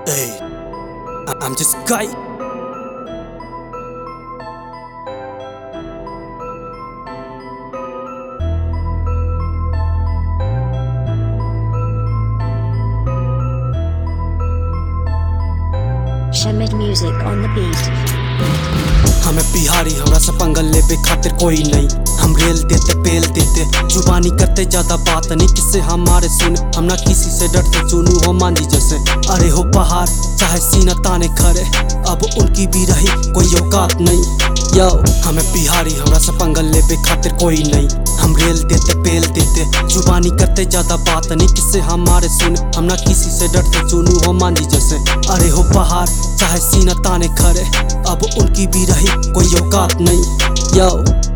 Hey, I'm just guy. Shamid music on the beat. हमें बिहारी हमरा से पंगल लेबे खातिर कोई नहीं। हम रेल देते पेल देते जुबानी करते ज्यादा बात नहीं किससे हमारे सुने। हम ना किसी से डरते चुनू हो मांझी जैसे। अरे हो पहाड़ चाहे सीना ताने खरे अब उनकी भी रही कोई औकात नहीं। यो हमें बिहारी हमरा से पंगल लेबे खातिर कोई नहीं। हम रेल देते पेल देते जुबानी करते ज्यादा बात नहीं किससे हमारे सुने। हम ना किसी से डरते चुनू हो मांझी जैसे। अरे हो पहाड़ चाहे सीना ताने खरे अब उनकी भी रही कोई औकात नहीं। यो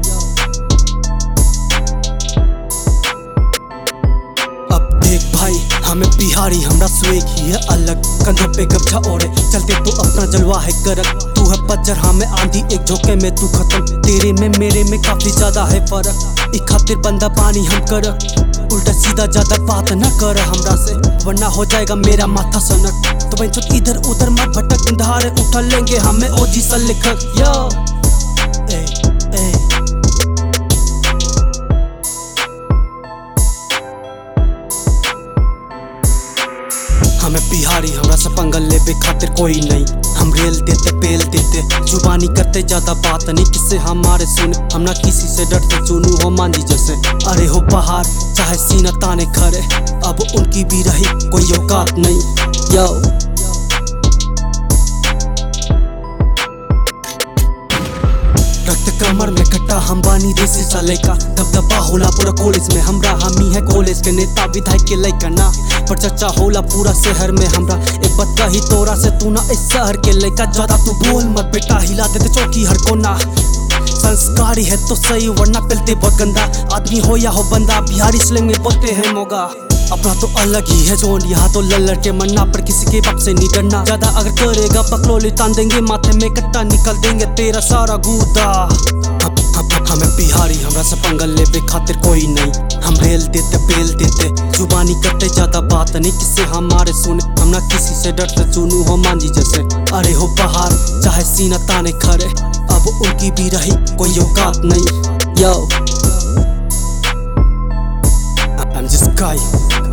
अब देख भाई हमें बिहारी हमरा स्वेग ही है अलग। कंधों पे गमछा ओढ़े चलते तो अपना जलवा है करक। तू है पज्जर हाँ मैं आंधी एक झोंके में तू खत्म। तेरे में मेरे में काफी ज्यादा है फर्क। एक खातिर बंदा पानी हम करक। उल्टा सीधा ज्यादा बात न कर हमरा से वरना हो जाएगा मेरा माथा सनक। तो बंचो इधर उधर मत भटक इंधारे उठा लेंगे हमें ओजी सा लिखक। यो ए ए हमें बिहारी हमरा से पंगल लेबे खातिर कोई नहीं। हम रेल देते पेल देते जुबानी करते ज्यादा बात नहीं किससे हमारे सुने। हम ना किसी से डरते चुनू हो मांझी जैसे। अरे हो पहाड़ चाहे सीना ताने खरे अब उनकी भी रही कोई औकात नहीं। यो रक्त कमर में कट्टा हम बानी देसी साले का दबदबा होला पूरा कॉलेज में। हमरा हमी है कॉलेज के नेता विधायक के लइका ना पर चर्चा होला पूरा शहर में हमरा। एक बात कही तोरा से तू ना इस शहर के लइका ज्यादा तू बोल मत बेटा हिला देते चौकी हर कोना। संस्कारी है तो सही वरना पेलते बहुत गंदा। आदमी हो या हो बंदा बिहारी स्लैंग में बोलते हैं मोगा। अपना तो अलग ही है जोन यहाँ तो लल्लड़ के मन्ना पर किसी के बाप से नहीं डरना। ज्यादा अगर करेगा पकलोली तान देंगे माथे में कट्टा निकल देंगे तेरा सारा गूदा। हमें बिहारी हमरा से पंगल लेबे खातिर कोई नहीं। हम रेल देते पेल देते जुबानी करते ज्यादा बात नहीं किससे हमारे सुने। हम ना किसी से डरते चुनू हो मांझी जैसे। अरे हो पहाड़ चाहे सीना ताने खरे अब उनकी भी रही कोई औकात नहीं। Yo I'm just guy